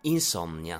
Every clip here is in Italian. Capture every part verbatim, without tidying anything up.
Insomnia.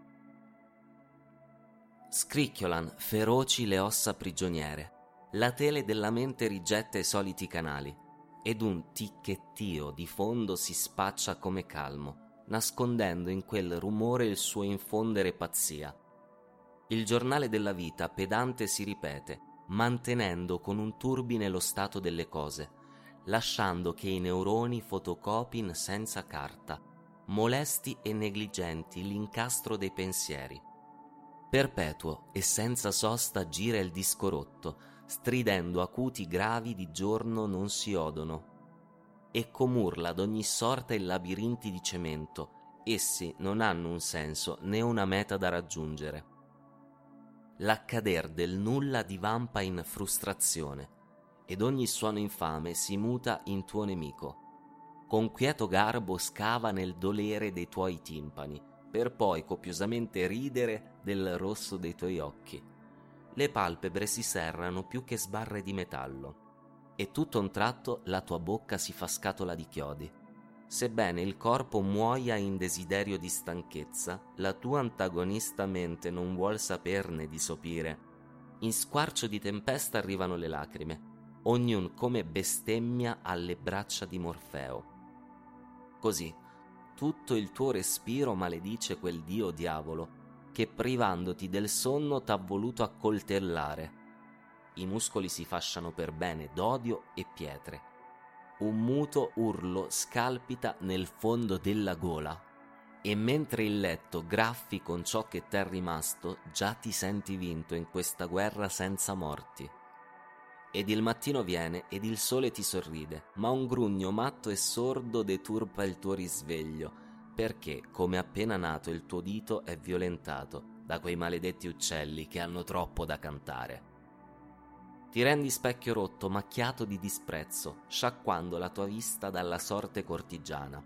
Scricchiolan feroci le ossa prigioniere, la tele della mente rigetta i soliti canali, ed un ticchettio di fondo si spaccia come calmo, nascondendo in quel rumore il suo infondere pazzia. Il giornale della vita pedante si ripete, mantenendo con un turbine lo stato delle cose, lasciando che i neuroni fotocopin senza carta, molesti e negligenti l'incastro dei pensieri. Perpetuo e senza sosta gira il disco rotto, stridendo acuti gravi di giorno non si odono. E comurla d'ogni sorta i labirinti di cemento, essi non hanno un senso né una meta da raggiungere. L'accader del nulla divampa in frustrazione, ed ogni suono infame si muta in tuo nemico. Con quieto garbo scava nel dolere dei tuoi timpani, per poi copiosamente ridere del rosso dei tuoi occhi. Le palpebre si serrano più che sbarre di metallo, e tutto a un tratto la tua bocca si fa scatola di chiodi. Sebbene il corpo muoia in desiderio di stanchezza, la tua antagonista mente non vuol saperne di sopire. In squarcio di tempesta arrivano le lacrime, ognun come bestemmia alle braccia di Morfeo. Così, tutto il tuo respiro maledice quel dio diavolo che privandoti del sonno t'ha voluto accoltellare. I muscoli si fasciano per bene d'odio e pietre. Un muto urlo scalpita nel fondo della gola, e mentre il letto graffi con ciò che t'è rimasto, già ti senti vinto in questa guerra senza morti. Ed il mattino viene ed il sole ti sorride, ma un grugno matto e sordo deturpa il tuo risveglio, perché, come appena nato, il tuo dito è violentato da quei maledetti uccelli che hanno troppo da cantare. Ti rendi specchio rotto, macchiato di disprezzo, sciacquando la tua vista dalla sorte cortigiana.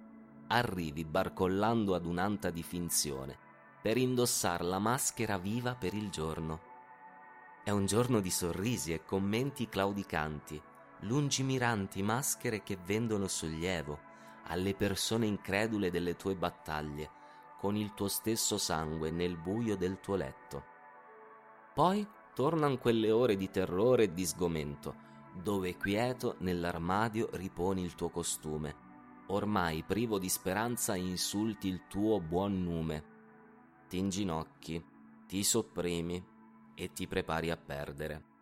Arrivi barcollando ad un'anta di finzione, per indossar la maschera viva per il giorno. È un giorno di sorrisi e commenti claudicanti, lungimiranti maschere che vendono sollievo alle persone incredule delle tue battaglie, con il tuo stesso sangue nel buio del tuo letto. Poi tornan quelle ore di terrore e di sgomento, dove quieto nell'armadio riponi il tuo costume. Ormai privo di speranza insulti il tuo buon nume. Ti inginocchi, ti sopprimi e ti prepari a perdere.